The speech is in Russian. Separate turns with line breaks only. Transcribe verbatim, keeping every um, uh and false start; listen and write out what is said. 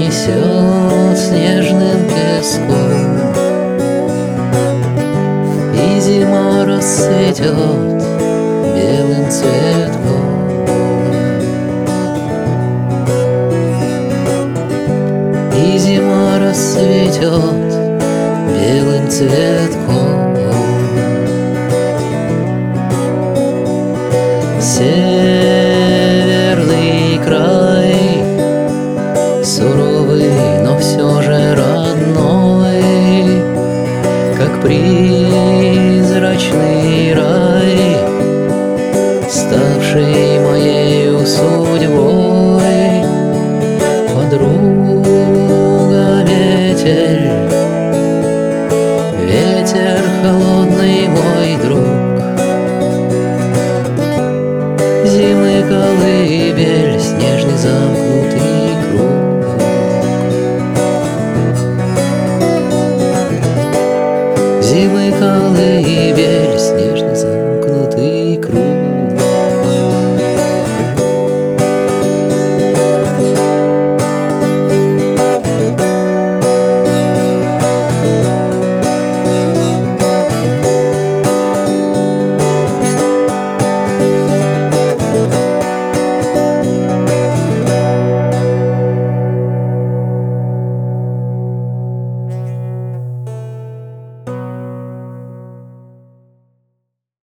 несет снежным песком, и зима расцветет белым цветком. И зима расцветет белым цветком. Северный край, суровый, но все же родной, как призрачный рай, ставший моею судьбой. Подруга, ветер, ветер холодный мой друг, зимы колыбель, снежный замкнутый круг. Зимы колыбель,